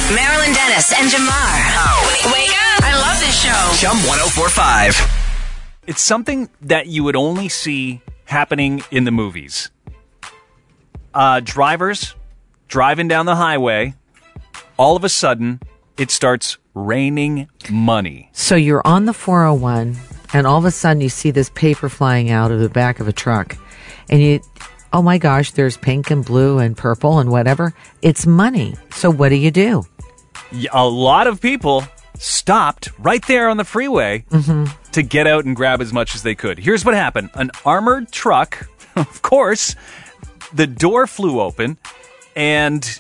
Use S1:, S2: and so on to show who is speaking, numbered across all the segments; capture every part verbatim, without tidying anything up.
S1: Marilyn Dennis and Jamar. Oh. Wake up. I love this show.
S2: Chum one oh four point five.
S3: It's something that you would only see happening in the movies. Uh, drivers driving down the highway, all of a sudden, it starts raining money.
S4: So you're on the four oh one, and all of a sudden you see this paper flying out of the back of a truck. And you, oh my gosh, there's pink and blue and purple and whatever. It's money. So what do you do?
S3: A lot of people stopped right there on the freeway mm-hmm. to get out and grab as much as they could. Here's what happened. An armored truck, of course, the door flew open, and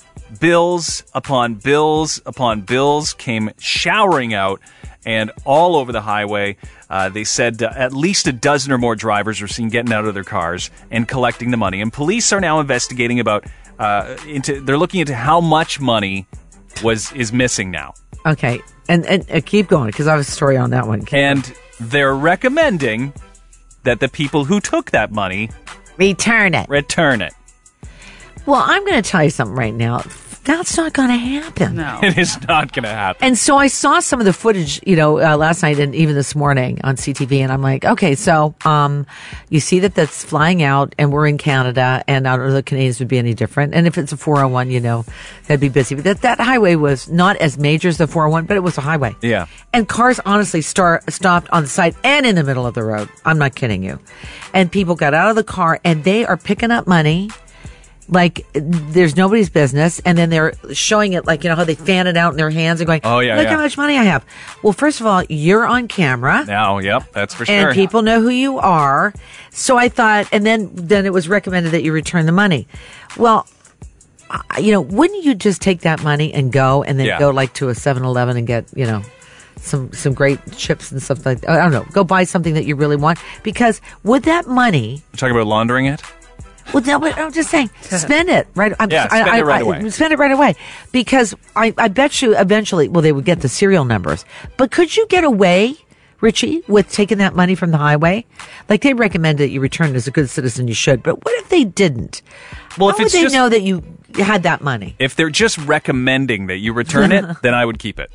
S3: bills upon bills upon bills came showering out and all over the highway. Uh, they said uh, at least a dozen or more drivers were seen getting out of their cars and collecting the money. And police are now investigating about uh, into. They're looking into how much money was is missing now.
S4: Okay, and and uh, keep going because I have a story on that one. Keep
S3: and
S4: going.
S3: They're recommending that the people who took that money
S4: return it.
S3: Return it.
S4: Well, I'm going to tell you something right now. That's not going to happen.
S3: No. It is not going to happen.
S4: And so I saw some of the footage, you know, uh, last night and even this morning on C T V, and I'm like, okay, so um, you see that that's flying out, and we're in Canada, and I don't know if the Canadians would be any different. And if it's a four oh one, you know, that'd be busy. But that, that highway was not as major as the four oh one, but it was a highway.
S3: Yeah.
S4: And cars honestly start, stopped on the side and in the middle of the road. I'm not kidding you. And people got out of the car, and they are picking up money like there's nobody's business, and then they're showing it like, you know, how they fan it out in their hands and going,
S3: oh, yeah,
S4: look
S3: yeah.
S4: how much money I have. Well, first of all, you're on camera.
S3: Now, yep, that's for sure.
S4: And people know who you are. So I thought, and then, then it was recommended that you return the money. Well, you know, wouldn't you just take that money and go and then
S3: yeah.
S4: go like to a seven eleven and get, you know, some some great chips and stuff like that? I don't know. Go buy something that you really want. Because with that money...
S3: You're talking about laundering it?
S4: Well, no, but I'm just saying, spend it right. I'm,
S3: yeah, spend
S4: I,
S3: it right
S4: I,
S3: away.
S4: I, spend it right away, because I, I bet you eventually, well, they would get the serial numbers. But could you get away, Richie, with taking that money from the highway? Like they recommend that you return it as a good citizen, you should. But what if they didn't?
S3: Well,
S4: How
S3: if
S4: would
S3: it's
S4: they
S3: just,
S4: know that you had that money?
S3: If they're just recommending that you return it, then I would keep it.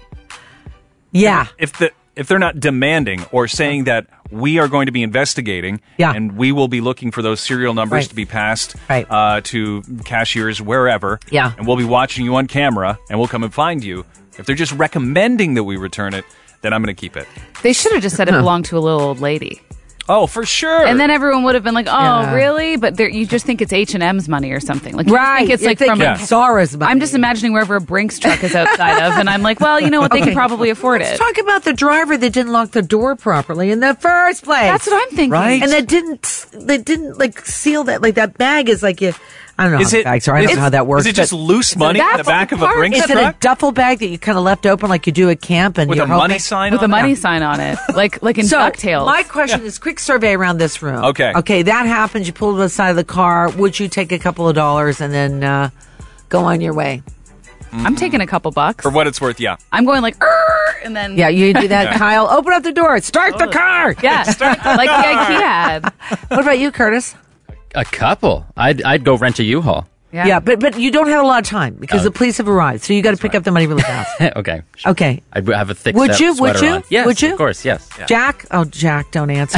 S4: Yeah.
S3: If the if they're not demanding or saying that we are going to be investigating,
S4: yeah.
S3: and we will be looking for those serial numbers
S4: right.
S3: to be passed
S4: right.
S3: uh, to cashiers wherever,
S4: yeah.
S3: and we'll be watching you on camera, and we'll come and find you. If they're just recommending that we return it, then I'm going to keep it.
S5: They should have just said it belonged to a little old lady.
S3: Oh, for sure.
S5: And then everyone would have been like, "Oh,
S4: Yeah.
S5: really?" But there, you just think it's H and M's money or something. Like, you
S4: Right.
S5: think it's
S4: You
S5: like
S4: think
S5: from
S4: it's
S5: a,
S4: Zara's money.
S5: I'm just imagining wherever a Brinks truck is outside of, and I'm like, well, you know what? They
S4: Okay.
S5: can probably afford
S4: Let's
S5: it.
S4: talk about the driver that didn't lock the door properly in the first place.
S5: That's what I'm thinking.
S3: Right.
S4: And that didn't, they didn't like seal that, like that bag is like you, I don't know
S3: Is
S4: how
S3: it-
S4: bags are. I don't
S3: is-
S4: know how that works.
S3: Is it just
S4: but
S3: loose money in the
S5: that's
S3: back of a
S5: part.
S3: Brinks
S4: is it
S3: truck?
S4: a duffel bag that you kind of left open like you do at camp and
S3: With
S4: you're
S3: a money
S4: hoping-
S3: sign
S5: With
S3: on
S5: a money
S3: it?
S5: sign on it, like like in
S4: So,
S5: DuckTales.
S4: my question is, quick survey around this room.
S3: Okay.
S4: Okay, that happens. You pull to the side of the car. Would you take a couple of dollars and then uh, go on your way?
S5: I'm taking a couple bucks.
S3: For what it's worth, yeah.
S5: I'm going like, "Err," and then
S4: Yeah, you do that, Kyle. Open up the door. Start the car.
S5: yeah, like the IKEA ad.
S4: What about you, Curtis?
S6: A couple. I'd I'd go rent a U-Haul.
S5: Yeah.
S4: Yeah, but but you don't have a lot of time because
S6: Oh.
S4: the police have arrived, so you got to pick up the money really fast.
S6: Okay.
S4: Okay.
S6: I have a thick
S4: Would
S6: set
S4: you? Would
S6: sweater
S4: you?
S6: on. Yes,
S4: Would you?
S6: of course, yes.
S4: Jack? Oh, Jack, don't answer.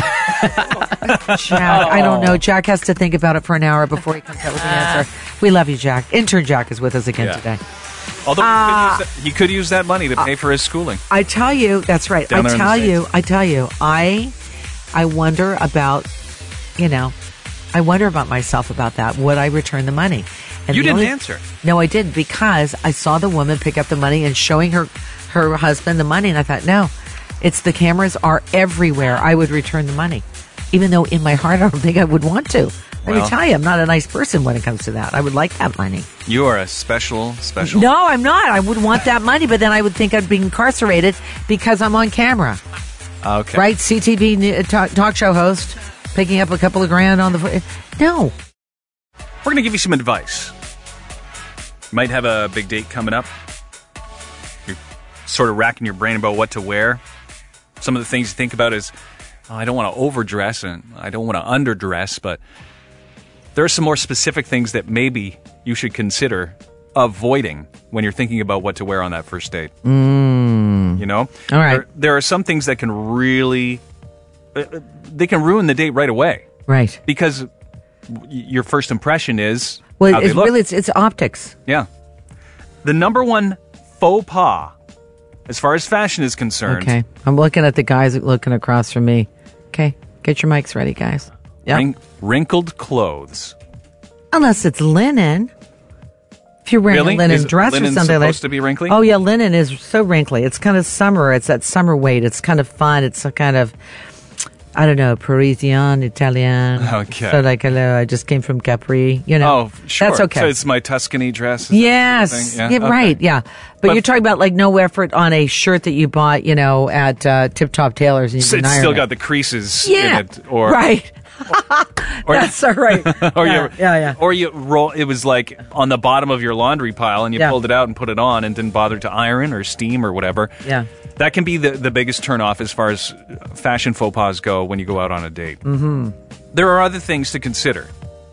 S4: Jack, I don't know. Jack has to think about it for an hour before he comes up with an answer. We love you, Jack. Intern Jack is with us again
S3: Yeah.
S4: today.
S3: Although
S4: Uh,
S3: he, could use that, he could use that money to pay for his schooling.
S4: I tell you, that's right.
S3: Down
S4: I
S3: there in the
S4: tell you,
S3: States.
S4: I tell you, I, I wonder about, you know, I wonder about myself about that. Would I return the money? And
S3: You
S4: the
S3: didn't
S4: only-
S3: answer.
S4: No, I didn't, because I saw the woman pick up the money and showing her, her husband the money, and I thought, no, it's the cameras are everywhere. I would return the money, even though in my heart I don't think I would want to. Let
S3: Well.
S4: me tell you, I'm not a nice person when it comes to that. I would like that money.
S3: You are a special, special.
S4: No, I'm not. I would want that money, but then I would think I'd be incarcerated because I'm on camera.
S3: Okay.
S4: Right? C T V ne- talk, talk show host picking up a couple of grand on the... No.
S3: We're going to give you some advice. You might have a big date coming up. You're sort of racking your brain about what to wear. Some of the things you think about is, oh, I don't want to overdress and I don't want to underdress, but there are some more specific things that maybe you should consider avoiding when you're thinking about what to wear on that first date? Mm. You know?
S4: All right.
S3: There, there are some things that can really, uh, they can ruin the date right away.
S4: Right.
S3: Because y- your first impression is
S4: Well,
S3: how
S4: it's
S3: they look.
S4: really, it's, it's optics.
S3: Yeah. The number one faux pas, as far as fashion is concerned,
S4: Okay. I'm looking at the guys looking across from me. Okay. Get your mics ready, guys. Yeah.
S3: wrin- wrinkled clothes.
S4: Unless it's linen. If you're wearing
S3: Really?
S4: a linen
S3: Is
S4: dress or
S3: linen
S4: something like
S3: supposed to be wrinkly?
S4: Oh, yeah. Linen is so wrinkly. It's kind of summer. It's that summer weight. It's kind of fun. It's a kind of, I don't know, Parisian, Italian.
S3: Okay.
S4: So like, hello, I just came from Capri. You know.
S3: Oh, sure.
S4: That's okay.
S3: So it's my Tuscany dress? Is that
S4: Yes.
S3: sort of thing?
S4: Yeah,
S3: Yeah, okay.
S4: right. Yeah. But,
S3: But-
S4: you're talking about like no effort on a shirt that you bought, you know, at uh, Tip Top Tailors. And you
S3: So
S4: can
S3: it's
S4: iron
S3: still
S4: it.
S3: got the creases
S4: yeah.
S3: in it. Or,
S4: right.
S3: Or,
S4: That's all right.
S3: or
S4: yeah,
S3: you,
S4: yeah, yeah.
S3: Or you roll, it was like on the bottom of your laundry pile and you
S4: Yeah.
S3: pulled it out and put it on and didn't bother to iron or steam or whatever.
S4: Yeah.
S3: That can be the, the biggest turnoff as far as fashion faux pas go when you go out on a date. Mm-hmm. There are other things to consider.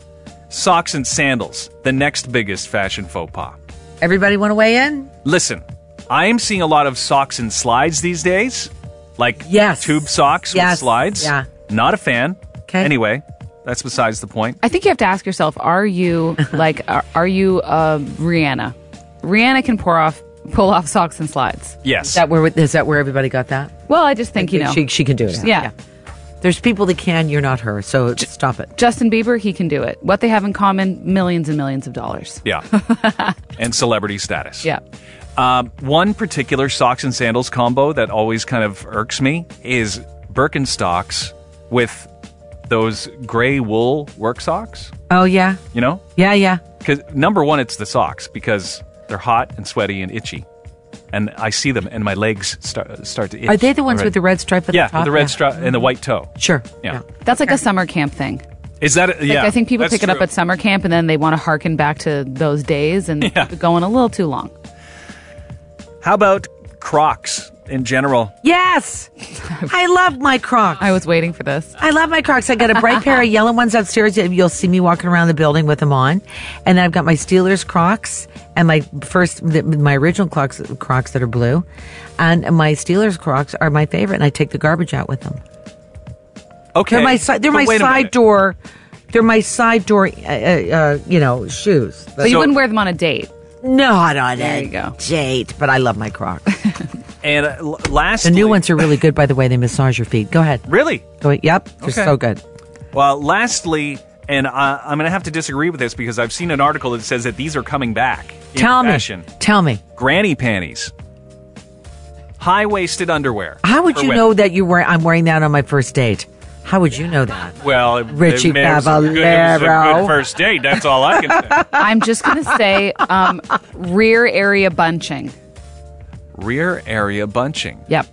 S3: Socks and sandals, the next biggest fashion faux pas.
S4: Everybody want to weigh in?
S3: Listen, I am seeing a lot of socks and slides these days, like
S4: Yes.
S3: tube socks
S4: Yes.
S3: with slides.
S4: Yeah.
S3: Not a fan.
S4: Okay.
S3: Anyway, that's besides the point.
S5: I think you have to ask yourself: Are you like are, are you uh, Rihanna? Rihanna can pour off pull off socks and slides.
S3: Yes.
S4: Is that where is that where everybody got that?
S5: Well, I just think you know
S4: she she can do it.
S5: Yeah.
S4: There's people that can. You're not her. So stop it.
S5: Justin Bieber, he can do it. What they have in common: millions and millions of dollars.
S3: Yeah. And celebrity status.
S5: Yeah.
S3: Um, one particular socks and sandals combo that always kind of irks me is Birkenstocks with those gray wool work socks.
S4: Oh yeah.
S3: You know?
S4: Yeah yeah.
S3: Because number one, it's the socks because they're hot and sweaty and itchy. And I see them and my legs start, start to itch.
S4: Are they the ones
S3: already.
S4: with the red stripe at
S3: Yeah,
S4: the top?
S3: with the red stripe and the white toe.
S4: Sure.
S3: Yeah.
S5: That's like a summer camp thing.
S3: Is that? A,
S5: Like,
S3: yeah.
S5: I think people
S3: that's
S5: pick it up
S3: true.
S5: at summer camp and then they want to harken back to those days and
S3: Yeah.
S5: going a little too long.
S3: How about Crocs in general?
S4: Yes. I love my Crocs.
S5: I was waiting for this.
S4: I love my Crocs. I got a bright pair of yellow ones upstairs. You'll see me walking around the building with them on. And then I've got my Steelers Crocs and my first, the, my original Crocs, Crocs that are blue. And my Steelers Crocs are my favorite. And I take the garbage out with them.
S3: Okay.
S4: They're my, si- they're
S3: But
S4: my
S3: wait a
S4: side
S3: minute.
S4: door. They're my side door, uh, uh, you know, shoes.
S5: But you
S3: So-
S5: wouldn't wear them on a date.
S4: Not on
S5: There
S4: a
S5: you go.
S4: date, but I love my Crocs.
S3: And uh, l- lastly,
S4: The new ones are really good, by the way. They massage your feet. Go ahead.
S3: Really?
S4: Go ahead. Yep. They're
S3: Okay.
S4: so good.
S3: Well, lastly, and uh, I'm going to have to disagree with this because I've seen an article that says that these are coming back in
S4: Tell
S3: fashion.
S4: me. Tell me.
S3: Granny panties. High-waisted underwear.
S4: How would
S3: for
S4: you
S3: women.
S4: know that you were? I'm wearing that on my first date. How would you know that?
S3: Well, it,
S4: Richie
S3: it, it was a good, it was a
S4: Favalero.
S3: good first date. That's all I can say.
S5: I'm just going to say um, rear area bunching.
S3: Rear area bunching.
S5: Yep.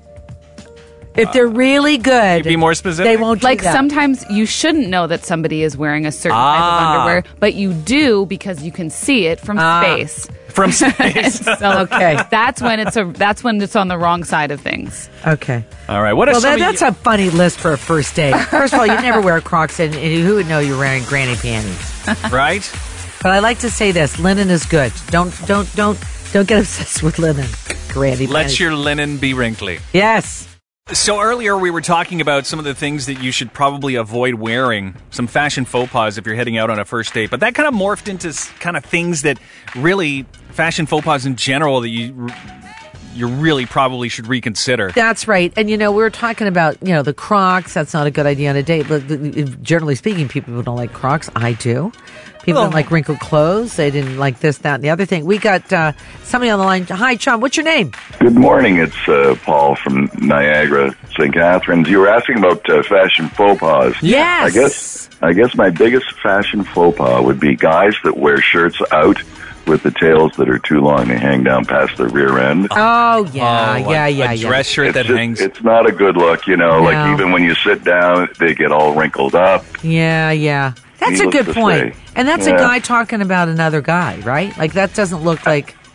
S4: If they're really good,
S3: Be more specific.
S4: they won't do
S5: Like
S4: that.
S5: sometimes you shouldn't know that somebody is wearing a certain
S3: Ah.
S5: type of underwear, but you do because you can see it from
S4: Ah.
S5: space.
S3: From space.
S5: So
S4: Okay.
S5: that's when it's a that's when it's on the wrong side of things.
S4: Okay.
S3: All right. What are
S4: Well,
S3: some
S4: that,
S3: of
S4: that's
S3: you-
S4: a funny list for a first date. First of all, you never wear Crocs, and, and who would know you're wearing granny panties?
S3: right?
S4: But I like to say this: linen is good. Don't don't don't don't get obsessed with linen, granny
S3: Let
S4: panties.
S3: your linen be wrinkly.
S4: yes.
S3: So earlier we were talking about some of the things that you should probably avoid wearing, some fashion faux pas if you're heading out on a first date. But that kind of morphed into s- kind of things that really, fashion faux pas in general, that you you really probably should reconsider.
S4: That's right. And, you know, we were talking about, you know, the Crocs. That's not a good idea on a date. But uh, generally speaking, people don't like Crocs. I do. People don't
S3: Oh.
S4: like wrinkled clothes. They didn't like this, that, and the other thing. We got uh, somebody on the line. Hi, Sean. What's your name?
S2: Good morning. It's uh, Paul from Niagara, Saint Catharines. You were asking about uh, fashion faux pas.
S4: Yes.
S2: I guess I guess my biggest fashion faux pas would be guys that wear shirts out with the tails that are too long. They hang down past the rear end.
S4: Oh, yeah,
S3: Oh,
S4: yeah,
S3: a,
S4: yeah,
S3: a
S4: yeah.
S3: dress shirt
S2: It's
S3: that
S2: just-
S3: hangs.
S2: It's not a good look, you know.
S4: No.
S2: Like even when you sit down, they get all wrinkled up.
S4: Yeah, yeah. That's a
S2: Needless
S4: good
S2: to
S4: point.
S2: say.
S4: And that's a
S2: Yeah.
S4: guy talking about another guy, right? Like, that doesn't look like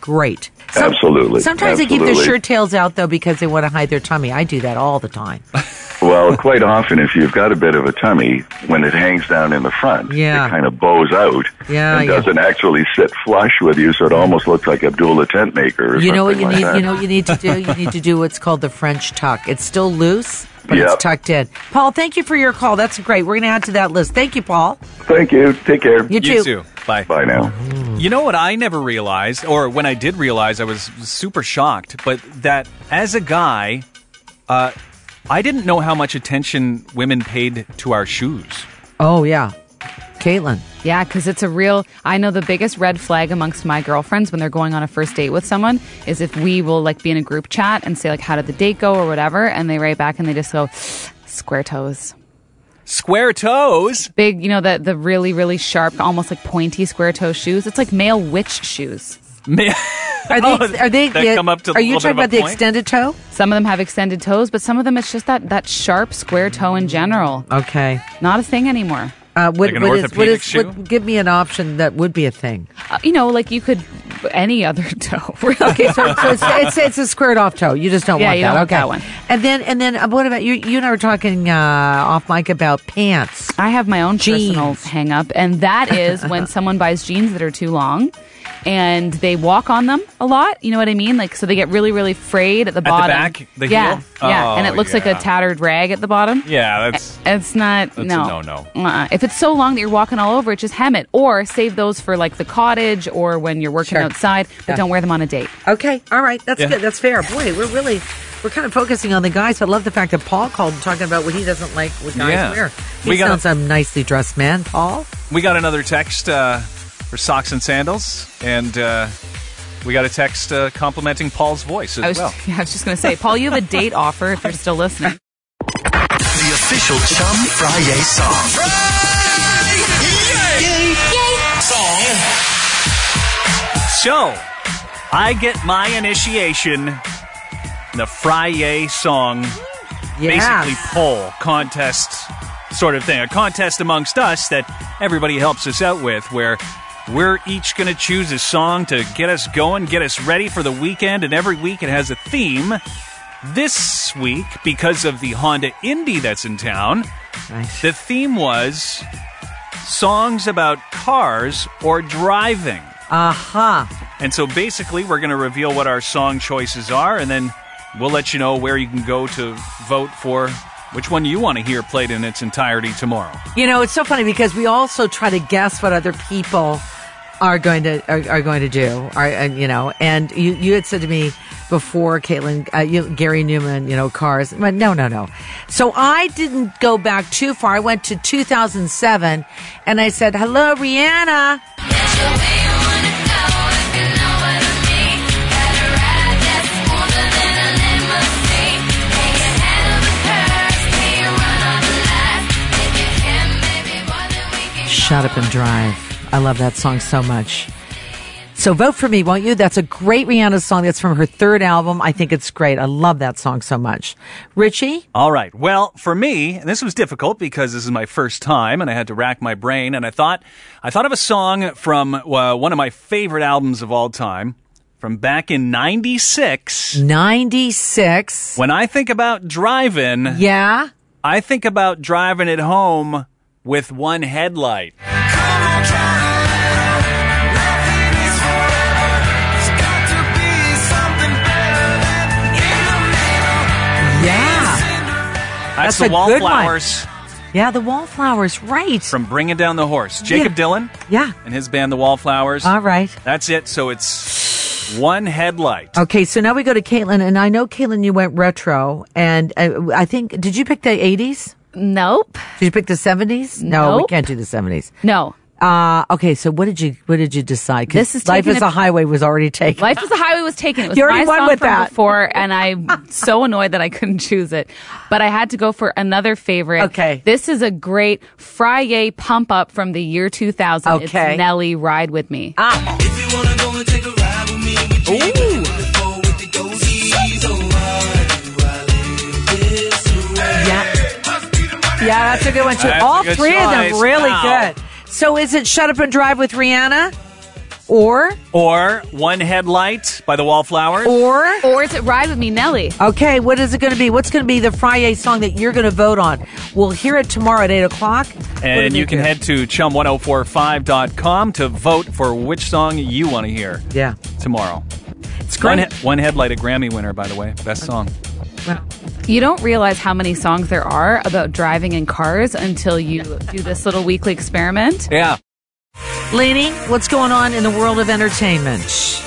S4: great. Some-
S2: Absolutely.
S4: Sometimes they keep their
S2: Absolutely.
S4: shirt tails out, though, because they want to hide their tummy. I do that all the time.
S2: Well, quite often, if you've got a bit of a tummy, when it hangs down in the front,
S4: Yeah.
S2: it kind of bows out
S4: Yeah,
S2: and
S4: yeah.
S2: doesn't actually sit flush with you, so it almost looks like Abdullah tent maker or
S4: You know what
S2: something
S4: you
S2: like
S4: need?
S2: that.
S4: You know what you need to do? You need to do what's called the French tuck. It's still loose, but
S2: Yep.
S4: it's tucked in. Paul, thank you for your call. That's great. We're going to add to that list. Thank you, Paul.
S2: Thank you. Take care.
S4: You too.
S3: You too. Bye.
S2: Bye now.
S3: You know what I never realized, or when I did realize, I was super shocked, but that as a guy, uh, I didn't know how much attention women paid to our shoes.
S4: Oh, yeah. Caitlin.
S5: Yeah, because it's a real. I know the biggest red flag amongst my girlfriends when they're going on a first date with someone is if we will like be in a group chat and say like, "How did the date go?" or whatever, and they write back and they just go, "Square toes."
S3: Square toes?
S5: Big, you know, the the really really sharp, almost like pointy square toe shoes. It's like male witch shoes.
S3: Man.
S4: Are they?
S3: Oh,
S4: are they?
S3: that
S4: the-
S3: come up to a
S4: are you
S3: little
S4: talking
S3: bit of a
S4: about the
S3: point?
S4: extended toe?
S5: Some of them have extended toes, but some of them it's just that that sharp square toe in general.
S4: Okay.
S5: Not a thing anymore.
S4: Uh, what,
S3: Like an
S4: what is, what
S3: orthopedic
S4: is,
S3: shoe?
S4: what, give me an option that would be a thing.
S5: Uh, you know, like you could any other toe.
S4: Okay, so, so it's, it's it's a squared off toe. You just don't
S5: Yeah,
S4: want
S5: you
S4: that.
S5: don't want
S4: okay.
S5: that one.
S4: And then and then uh, what about you? You and I were talking uh, off mic about pants.
S5: I have my own
S4: Jeans.
S5: personal hang up, and that is when someone buys jeans that are too long and they walk on them a lot. You know what I mean? Like, so they get really, really frayed at the
S3: the
S5: bottom.
S3: back? The
S5: yeah,
S3: heel?
S5: yeah, and
S3: Oh,
S5: it looks like a
S3: yeah.
S5: tattered rag at the bottom.
S3: Yeah, that's...
S5: It's not,
S3: That's a
S5: no.
S3: no-no.
S5: Uh-uh. If it's so long that you're walking all over it, just hem it. Or save those for like the cottage or when you're working
S4: Sure.
S5: outside, but
S4: Yeah.
S5: don't wear them on a date.
S4: Okay, all right, that's
S3: Yeah.
S4: good. That's fair. Boy, we're really we're kind of focusing on the guys. I love the fact that Paul called and talking about what he doesn't like what guys
S3: Yeah.
S4: wear. He
S3: We gotta-
S4: sounds a nicely dressed man, Paul.
S3: We got another text uh, for socks and sandals, and uh, we got a text uh, complimenting Paul's voice as
S5: I was,
S3: well.
S5: yeah, I was just going to say, Paul, you have a date offer if you're still listening.
S7: The official Chum Friday song.
S3: So, I get my initiation in the Friday song, basically
S4: Yes.
S3: poll contest sort of thing. A contest amongst us that everybody helps us out with, where we're each going to choose a song to get us going, get us ready for the weekend, and every week it has a theme. This week, because of the Honda Indy that's in town,
S4: Nice.
S3: the theme was songs about cars or driving.
S4: Aha.
S3: And so basically, we're going to reveal what our song choices are, and then we'll let you know where you can go to vote for which one you want to hear played in its entirety tomorrow.
S4: You know, it's so funny because we also try to guess what other people are going to are, are going to do. Are, and you know, and you you had said to me before, Caitlin, uh, you, Gary Newman, you know, cars. But no, no, no. So I didn't go back too far. I went to two thousand seven, and I said, "Hello, Rihanna." Shut Up and Drive. I love that song so much. So vote for me, won't you? That's a great Rihanna song. That's from her third album. I think it's great. I love that song so much. Richie?
S3: All right. Well, for me, and this was difficult because this is my first time, and I had to rack my brain. And I thought, I thought of a song from uh, one of my favorite albums of all time, from back in ninety-six.
S4: ninety-six.
S3: When I think about driving,
S4: Yeah?
S3: I think about driving it home with one headlight.
S4: Yeah.
S3: That's,
S4: That's
S3: the
S4: a good one.
S3: Wallflowers
S4: Yeah, the Wallflowers, right.
S3: from Bringing Down the Horse. Jacob
S4: Yeah.
S3: Dylan
S4: Yeah.
S3: and his band, the Wallflowers.
S4: All right.
S3: That's it. So it's one headlight.
S4: Okay, so now we go to Caitlin, and I know, Caitlin, you went retro, and uh, I think, did you pick the eighties?
S5: Nope.
S4: Did you pick the seventies? No, we
S5: Nope.
S4: can't do the seventies.
S5: No.
S4: Uh, okay, so what did you what did you decide? 'Cause
S5: This is
S4: Life
S5: taking
S4: is
S5: a-
S4: a Highway was already taken.
S5: Life is a Highway was taken. It was
S4: You already
S5: my
S4: won
S5: song
S4: with
S5: from
S4: that.
S5: before, and I'm so annoyed that I couldn't choose it. But I had to go for another favorite.
S4: Okay.
S5: This is a great Friday pump up from the year two thousand.
S4: Okay.
S5: It's Nelly, Ride With Me.
S4: Ah.
S8: If you wanna go and take a ride with me, we dream
S4: Ooh.
S8: with the four with the goatees. Oh, why do I live this way?
S4: Yeah. Yeah, that's a good one too.
S3: That's
S4: All
S3: a good
S4: three of
S3: choice.
S4: them really
S3: Wow.
S4: good. So is it Shut Up and Drive with Rihanna? Or,
S3: Or One Headlight by the Wallflowers.
S4: or,
S5: Or is it Ride With Me, Nelly?
S4: okay, what is it going to be? What's going to be the Friday song that you're going to vote on? We'll hear it tomorrow at eight o'clock. What do
S3: And
S4: they
S3: you can
S4: do?
S3: head to chum ten forty-five dot com to vote for which song you want to hear
S4: Yeah.
S3: tomorrow.
S4: It's
S3: One,
S4: great.
S3: he- One Headlight, a Grammy winner, by the way. Best song.
S5: You don't realize how many songs there are about driving in cars until you do this little weekly experiment.
S3: Yeah.
S4: Lainey, what's going on in the world of entertainment?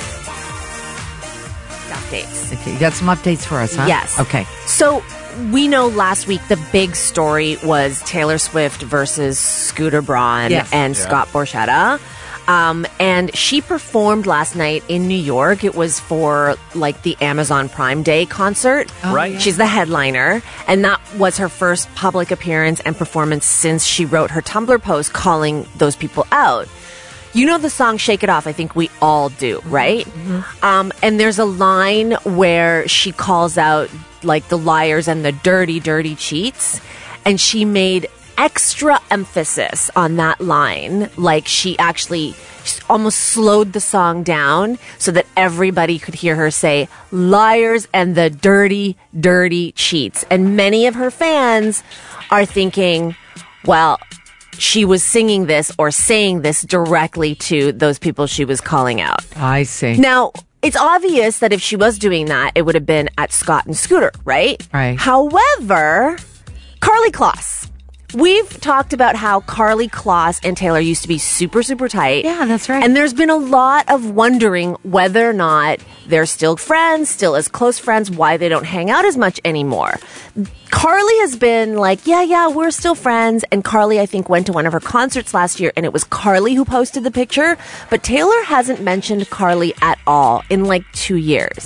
S9: Updates.
S4: Okay, you got some updates for us, huh?
S9: Yes.
S4: Okay.
S9: So we know last week the big story was Taylor Swift versus Scooter Braun
S4: Yes.
S9: and
S3: Yeah.
S9: Scott Borchetta. Um, and she performed last night in New York. It was for like the Amazon Prime Day concert.
S3: Right.
S9: She's the headliner. And that was her first public appearance and performance since she wrote her Tumblr post calling those people out. You know the song Shake It Off, I think we all do, right? Um, and there's a line where she calls out like the liars and the dirty, dirty cheats. And she made extra emphasis on that line. Like she actually almost slowed the song down so that everybody could hear her say, liars and the dirty, dirty cheats. And many of her fans are thinking, well, she was singing this or saying this directly to those people she was calling out.
S4: I see.
S9: Now, it's obvious that if she was doing that, it would have been at Scott and Scooter, right?
S4: Right.
S9: However, Carly Kloss. We've talked about how Carly Kloss and Taylor used to be super, super tight.
S4: Yeah, that's right.
S9: And there's been a lot of wondering whether or not they're still friends, still as close friends, why they don't hang out as much anymore. Carly has been like, yeah, yeah, we're still friends. And Carly, I think, went to one of her concerts last year and it was Carly who posted the picture. But Taylor hasn't mentioned Carly at all in like two years.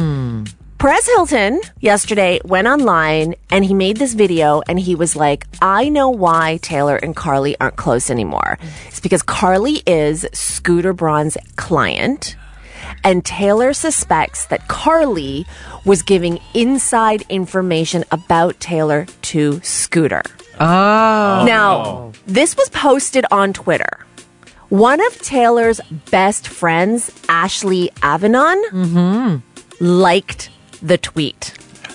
S9: Perez Hilton yesterday went online and he made this video and he was like, I know why Taylor and Carly aren't close anymore. It's because Carly is Scooter Braun's client and Taylor suspects that Carly was giving inside information about Taylor to Scooter.
S4: Oh.
S9: Now, this was posted on Twitter. One of Taylor's best friends, Ashley Avanon, liked the tweet.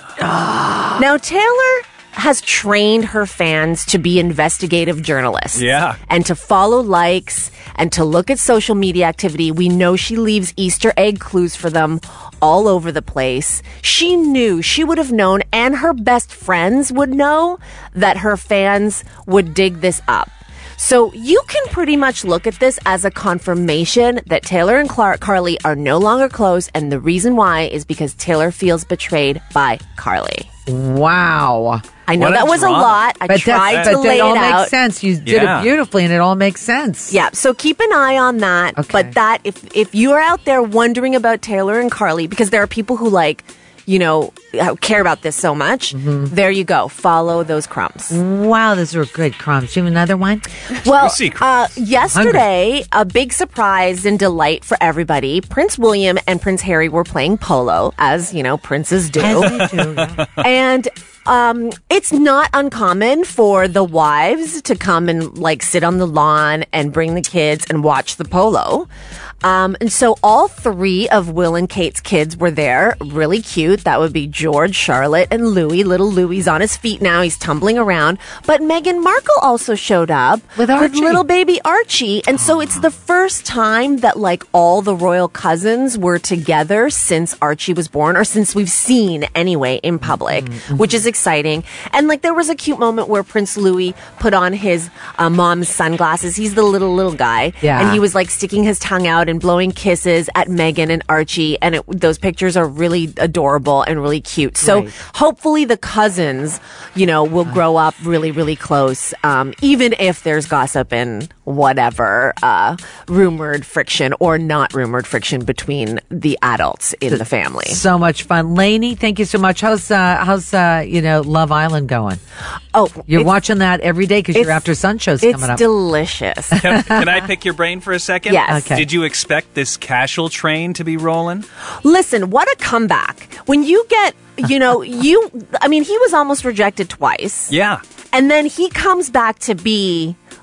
S9: Now, Taylor has trained her fans to be investigative journalists.
S3: Yeah.
S9: And to follow likes and to look at social media activity. We know she leaves Easter egg clues for them all over the place. She knew, she would have known, and her best friends would know that her fans would dig this up. So you can pretty much look at this as a confirmation that Taylor and Clark Carly are no longer close, and the reason why is because Taylor feels betrayed by Carly.
S4: Wow.
S9: I know
S3: What a
S9: that was a
S3: drama.
S9: lot. I
S4: But,
S9: tried
S4: that's,
S9: to
S4: but
S9: lay
S4: that all
S9: it out.
S4: makes sense. You did
S3: Yeah.
S4: it beautifully and it all makes sense.
S9: Yeah, so keep an eye on that.
S4: Okay.
S9: But that if if you are out there wondering about Taylor and Carly, because there are people who like, you know, care about this so much, there you go. Follow those crumbs.
S4: Wow, those were good crumbs. Do you have another one?
S9: Well,
S3: Juicy
S9: uh,
S3: crumbs.
S9: yesterday, a big surprise and delight for everybody. Prince William and Prince Harry were playing polo, as, you know, princes do.
S4: As they do, yeah.
S9: And um, it's not uncommon for the wives to come and like sit on the lawn and bring the kids and watch the polo. Um, and so all three of Will and Kate's kids were there. Really cute. That would be George, Charlotte, and Louis. Little Louis's on his feet now. He's tumbling around. But Meghan Markle also showed up
S4: With Archie.
S9: little baby Archie. And so it's the first time that like all the royal cousins were together since Archie was born, or since we've seen anyway in public, which is exciting. And like there was a cute moment where Prince Louis put on his uh, mom's sunglasses. He's the little, little guy.
S4: Yeah.
S9: And he was like sticking his tongue out and blowing kisses at Meghan and Archie. And it, those pictures are really adorable and really cute. So
S4: Right.
S9: hopefully the cousins, you know, will grow up really, really close. Um, even if there's gossip and whatever, uh, rumored friction or not rumored friction between the adults in the family.
S4: So much fun. Lainey, thank you so much. How's, uh, how's, uh, you know, Love Island going?
S9: Oh,
S4: You're
S9: it's-
S4: watching that every day because your
S9: it's-
S4: After Sun show's
S9: It's
S4: coming up.
S9: delicious.
S3: Can, can I pick your brain for a second?
S9: Yes.
S4: Okay.
S3: Did you expect this Cashel train to be rolling?
S9: Listen, what a comeback. When you get, you know, you, I mean, he was almost rejected twice.
S3: Yeah.
S9: And then he comes back to be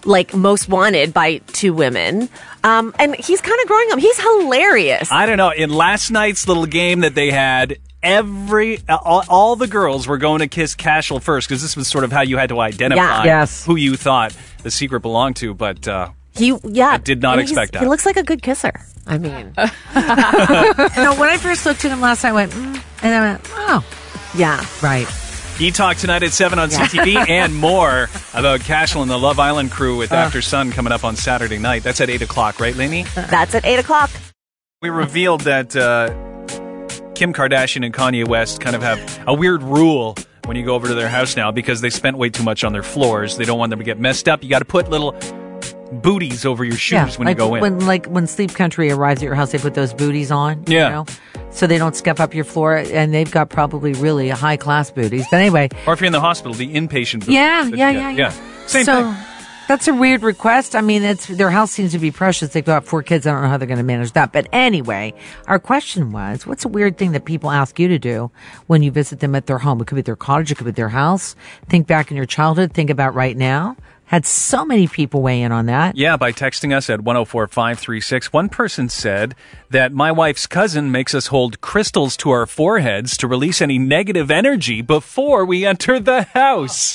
S9: like most wanted by two women. Um, and he's kind of growing up. He's hilarious.
S3: I don't know. In last night's little game that they had, every all, all the girls were going to kiss Cashel first because this was sort of how you had to identify
S4: Yeah. Yes.
S3: who you thought the secret belonged to. But uh,
S9: He, yeah,
S3: I did not
S9: and he's-
S3: expect that.
S9: He looks like a good kisser. I mean,
S4: No, when I first looked at him last night, I went, mm, and I went, oh,
S9: yeah.
S4: right.
S3: E-Talk tonight at seven on
S9: Yeah.
S3: C T V and more about Cashel and the Love Island crew with After Sun coming up on Saturday night. That's at eight o'clock, right, Lainey?
S9: That's at eight o'clock.
S3: We revealed that uh, Kim Kardashian and Kanye West kind of have a weird rule when you go over to their house now because they spent way too much on their floors. They don't want them to get messed up. You got to put little booties over your shoes
S4: Yeah,
S3: when
S4: like
S3: you go in.
S4: When, like when Sleep Country arrives at your house, they put those booties on.
S3: Yeah.
S4: You know, so they don't scuff up your floor, and they've got probably really high class booties. But anyway,
S3: Or if you're in the hospital, the inpatient booties.
S4: yeah,
S3: that
S4: yeah,
S3: you
S4: yeah,
S3: get.
S4: yeah.
S3: Same
S4: so,
S3: thing.
S4: That's a weird request. I mean, it's their house seems to be precious. They've got four kids. I don't know how they're going to manage that. But anyway, our question was, what's a weird thing that people ask you to do when you visit them at their home? It could be their cottage. It could be their house. Think back in your childhood. Think about right now. Had so many people weigh in on that.
S3: Yeah, by texting us at one oh four five three six. One person said that my wife's cousin makes us hold crystals to our foreheads to release any negative energy before we enter the house.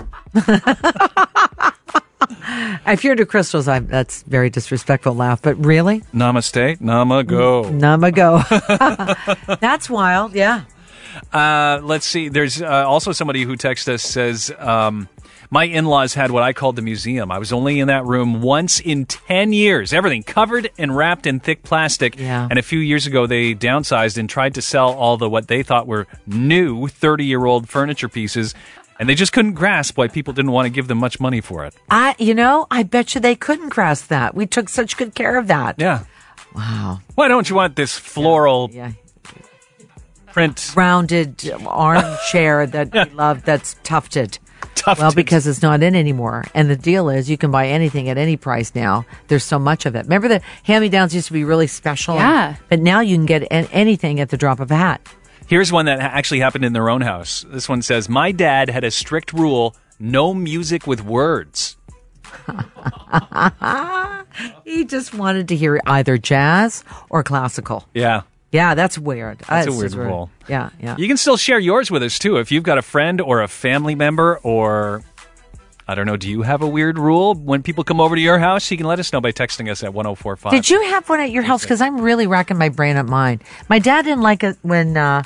S4: If you're into crystals, I, that's very disrespectful laugh. But really?
S3: Namaste, nama go.
S4: Nama go. That's wild. Yeah.
S3: Uh, let's see. There's uh, also somebody who texted us says, um, my in-laws had what I called the museum. I was only in that room once in ten years. Everything covered and wrapped in thick plastic.
S4: Yeah.
S3: And a few years ago, they downsized and tried to sell all the what they thought were new thirty-year-old furniture pieces. And they just couldn't grasp why people didn't want to give them much money for it.
S4: I, you know, I bet you they couldn't grasp that. We took such good care of that.
S3: Yeah.
S4: Wow.
S3: Why don't you want this floral
S4: Yeah.
S3: print?
S4: Rounded armchair that we love that's tufted.
S3: Tufted.
S4: Well, because it's not in anymore. And the deal is you can buy anything at any price now. There's so much of it. Remember the hand-me-downs used to be really special?
S5: Yeah.
S4: But now you can get an- anything at the drop of a hat.
S3: Here's one that actually happened in their own house. This one says, my dad had a strict rule, no music with words.
S4: He just wanted to hear either jazz or classical.
S3: Yeah.
S4: Yeah, that's weird.
S3: That's a
S4: just
S3: weird
S4: weird.
S3: rule.
S4: Yeah, yeah.
S3: You can still share yours with us, too. If you've got a friend or a family member or, I don't know, do you have a weird rule when people come over to your house? You can let us know by texting us at one oh four five.
S4: Did you have one at your house? Because I'm really racking my brain at mine. My dad didn't like it when, uh,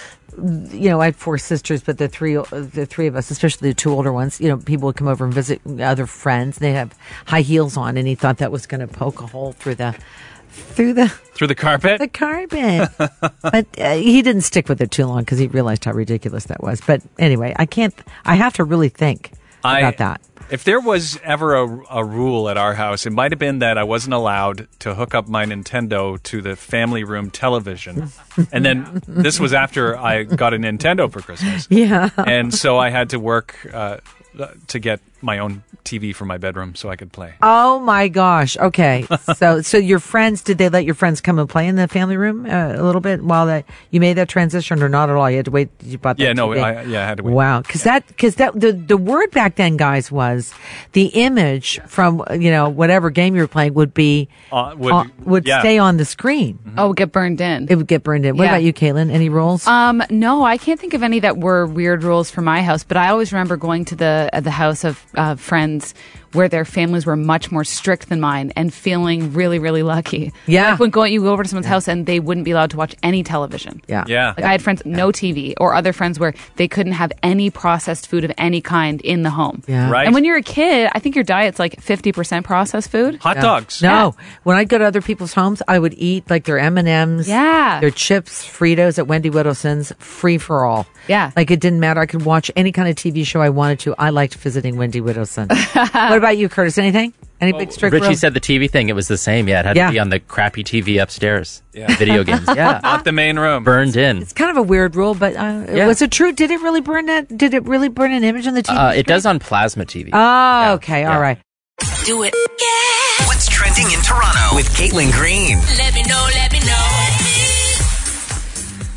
S4: you know, I had four sisters, but the three, the three of us, especially the two older ones, you know, people would come over and visit other friends. They have high heels on, and he thought that was going to poke a hole through the, through the,
S3: Through the carpet?
S4: the carpet. But uh, he didn't stick with it too long because he realized how ridiculous that was. But anyway, I can't. I have to really think
S3: I-
S4: about that.
S3: If there was ever a, a rule at our house, it might have been that I wasn't allowed to hook up my Nintendo to the family room television. And then this was after I got a Nintendo for Christmas.
S4: Yeah.
S3: And so I had to work uh, to get my own T V for my bedroom so I could play.
S4: Oh my gosh. Okay. So, so your friends, did they let your friends come and play in the family room uh, a little bit while that you made that transition, or not at all? You had to wait. You bought that
S3: Yeah, no,
S4: T V?
S3: I, yeah, I had to wait.
S4: Wow. Cause that, cause that, the, the word back then, guys, was the image from, you know, whatever game you were playing would be,
S3: Uh, would-
S4: uh, would
S3: yeah.
S4: stay on the screen.
S5: Oh, get burned in.
S4: It would get burned in. What
S5: Yeah.
S4: about you, Caitlin? Any rules?
S5: Um, no, I can't think of any that were weird rules for my house, but I always remember going to the uh, the house of uh, friends where their families were much more strict than mine and feeling really, really lucky.
S4: Yeah.
S5: Like when going, you go over to someone's house and they wouldn't be allowed to watch any television.
S4: yeah.
S3: Yeah.
S5: Like I had friends, no T V, or other friends where they couldn't have any processed food of any kind in the home.
S4: Yeah.
S3: Right.
S5: And when you're a kid, I think your diet's like fifty percent processed food.
S3: Hot
S4: Yeah.
S3: dogs.
S4: No, when I go to other people's homes, I would eat like their M and M's,
S5: Yeah.
S4: their chips, Fritos at Wendy Whittleson's, free for all.
S5: Yeah.
S4: like it didn't matter. I could watch any kind of T V show I wanted to. I liked visiting Wendy Whittleson. What about you, Curtis? Anything? Any big strict
S6: Richie
S4: rules?
S6: said the T V thing, it was the same. Yeah, it had
S4: Yeah.
S6: to be on the crappy T V upstairs.
S3: Yeah.
S6: Video games. Yeah.
S3: Not the main room.
S6: Burned in.
S4: It's kind of a weird rule, but uh,
S6: Yeah.
S4: was it true? Did it really burn that? Did it really burn an image on the T V?
S6: Uh, it
S4: screen?
S6: does on plasma T V.
S4: Oh, okay,
S6: Yeah.
S4: all right.
S1: Do it. Yeah.
S7: What's trending in Toronto with Caitlin Green?
S1: Let me know, let me know.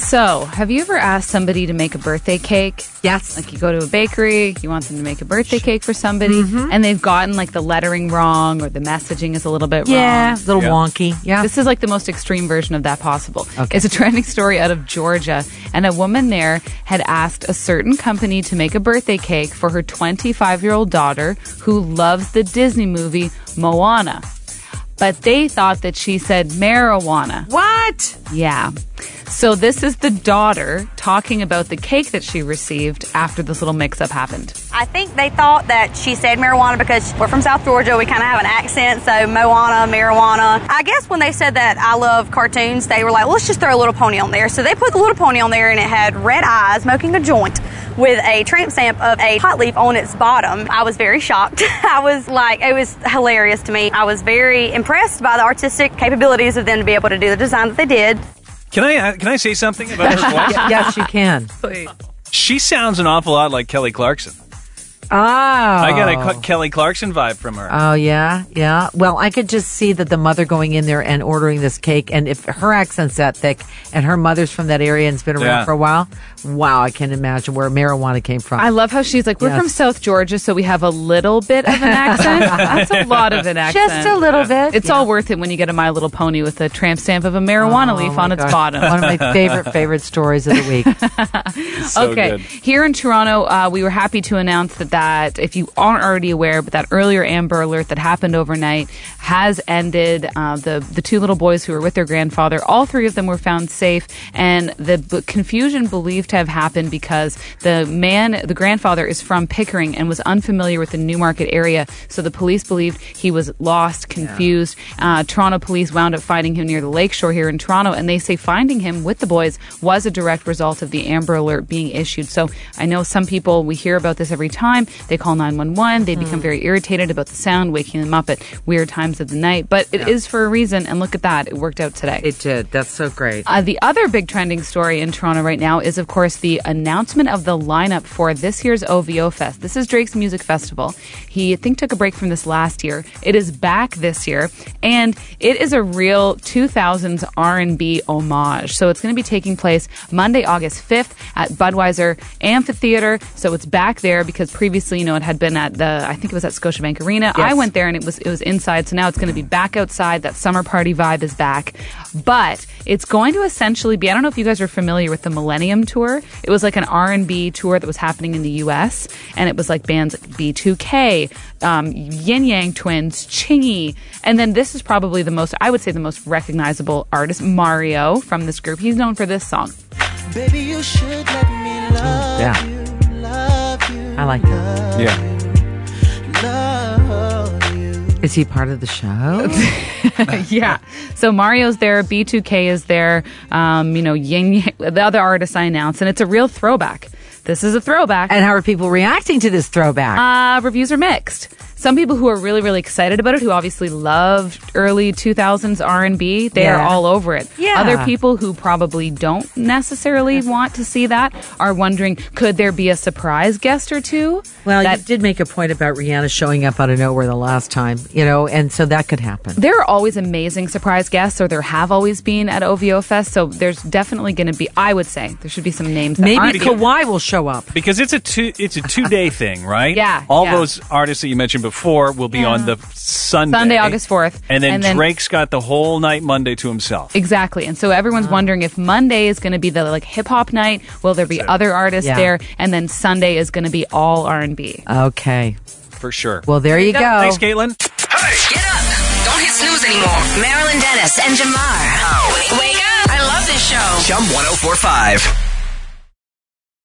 S5: So, have you ever asked somebody to make a birthday cake?
S4: Yes.
S5: Like you go to a bakery, you want them to make a birthday cake for somebody,
S4: Mm-hmm.
S5: and they've gotten like the lettering wrong or the messaging is a little bit
S4: Yeah,
S5: wrong.
S4: a little
S3: Yeah.
S4: wonky. Yeah.
S5: This is like the most extreme version of that possible.
S4: Okay.
S5: It's a trending story out of Georgia, and a woman there had asked a certain company to make a birthday cake for her twenty-five-year-old daughter who loves the Disney movie Moana. But they thought that she said marijuana.
S4: What?
S5: Yeah. So this is the daughter talking about the cake that she received after this little mix-up happened.
S10: I think they thought that she said marijuana because we're from South Georgia. We kind of have an accent, so Moana, marijuana. I guess when they said that I love cartoons, they were like, well, let's just throw a little pony on there. So they put the little pony on there, and it had red eyes, smoking a joint with a tramp stamp of a hot leaf on its bottom. I was very shocked. I was like, it was hilarious to me. I was very impressed by the artistic capabilities of them to be able to do the design that they did.
S3: Can I uh, can I say something about her voice?
S4: Yes, you can.
S3: She sounds an awful lot like Kelly Clarkson.
S4: Oh.
S3: I got a Ke- Kelly Clarkson vibe from her.
S4: Oh, yeah, yeah. Well, I could just see that the mother going in there and ordering this cake, and if her accent's that thick and her mother's from that area and has been around
S3: Yeah.
S4: for a while, wow, I can't imagine where marijuana came from.
S5: I love how she's like, we're
S4: Yes.
S5: from South Georgia, so we have a little bit of an accent. That's a lot of an accent.
S4: Just a little bit.
S5: It's
S4: Yeah.
S5: all worth it when you get a My Little Pony with a tramp stamp of a marijuana
S4: Oh,
S5: leaf
S4: my
S5: on its
S4: gosh.
S5: bottom.
S4: One of my favorite, favorite stories of the week.
S3: So
S5: okay.
S3: good.
S5: Here in Toronto, uh, we were happy to announce that, that if you aren't already aware, but that earlier Amber Alert that happened overnight has ended. Uh, the the two little boys who were with their grandfather, all three of them were found safe, and the b- confusion believed to have happened because the man, the grandfather, is from Pickering and was unfamiliar with the Newmarket area, so the police believed he was lost, confused. Uh, Toronto police wound up finding him near the lakeshore here in Toronto, and they say finding him with the boys was a direct result of the Amber Alert being issued. So I know some people, we hear about this every time. They call nine one one. They become very irritated about the sound, waking them up at weird times of the night. But it is for a reason, and look at that. It worked out today.
S4: It did. That's so great.
S5: Uh, the other big trending story in Toronto right now is, of course, the announcement of the lineup for this year's O V O Fest. This is Drake's Music Festival. He, I think, took a break from this last year. It is back this year, and it is a real two thousands R and B homage. So it's going to be taking place Monday, August fifth at Budweiser Amphitheater. So it's back there because previously, you know, it had been at the, I think it was at Scotiabank Arena.
S4: Yes.
S5: I went there and it was it was inside, so now it's going to be back outside. That summer party vibe is back, but it's going to essentially be, I don't know if you guys are familiar with the Millennium Tour. It was like an R and B tour that was happening in the U S, and it was like bands like B two K, um, Yin Yang Twins, Chingy, and then this is probably the most, I would say the most recognizable artist, Mario, from this group. He's known for this song.
S8: Baby, you should let me love
S4: Yeah.
S8: you, love you,
S4: I like that.
S3: Yeah.
S8: love you.
S4: Is he part of the show?
S5: Yeah. So Mario's there, B two K is there, um, you know, Yin Yang, the other artists I announced, and it's a real throwback. This is a throwback.
S4: And how are people reacting to this throwback?
S5: Uh, reviews are mixed. Some people who are really, really excited about it, who obviously loved early two thousands R and B, they are
S4: Yeah.
S5: all over it.
S4: Yeah.
S5: Other people who probably don't necessarily want to see that are wondering, could there be a surprise guest or two?
S4: Well,
S5: that
S4: you did make a point about Rihanna showing up out of nowhere the last time, you know, and so that could happen.
S5: there are always amazing surprise guests, or there have always been at O V O Fest, so there's definitely going to be, I would say, there should be some names that
S4: Maybe
S5: aren't
S4: Kawhi will show up.
S3: Because it's a two it's a two day thing, right?
S5: Yeah,
S3: All
S5: yeah.
S3: those artists that you mentioned before will be on the Sunday,
S5: Sunday, August fourth.
S3: and then
S5: And then-
S3: Drake's got the whole night Monday to himself.
S5: Exactly. And so everyone's wondering if Monday is going to be the like hip hop night, will there be
S3: That's it.
S5: other artists
S4: Yeah.
S5: there, and then Sunday is going to be all R and B.
S4: Okay.
S3: For sure.
S4: Well, there you go.
S3: Thanks, Caitlin.
S1: Get up. Don't hit snooze anymore. Marilyn Dennis and Jamar. Wake up. I love this show.
S7: Chum one oh four point five.